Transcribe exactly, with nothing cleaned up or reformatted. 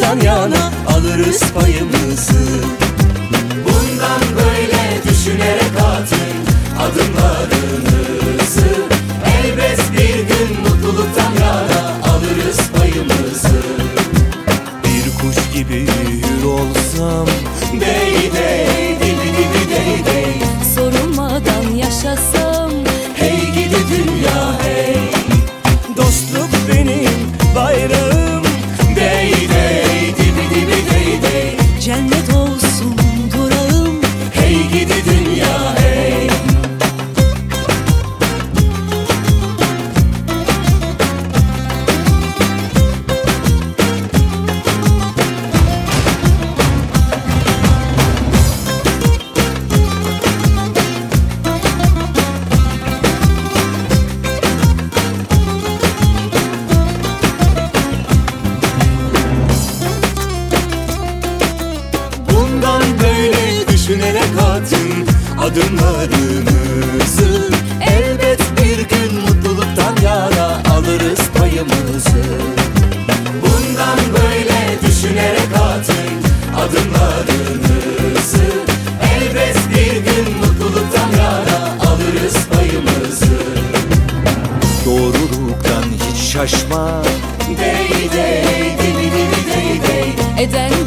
mutluluktan yana alırız payımızı. Bundan böyle düşünerek atın adımlarınızı. Elbet bir gün mutluluktan yana alırız payımızı. Bir kuş gibi hür olsam, dey dey dibi dibi dey dey, sorulmadan yaşasam, hey gidi dünya hey. Dostluk benim bayrağım, dey dey dibi dibi dey dey, cennet olsun durağım, hey gidi dünya hey. Bundan böyle düşünerek atın adımlarımızı. Elbet bir gün mutluluktan yana alırız payımızı. Bundan böyle düşünerek atın adımlarınızı. Elbet bir gün mutluluktan yana alırız payımızı. Doğruluktan hiç şaşma, dey dey dibi dibi dey dey, eden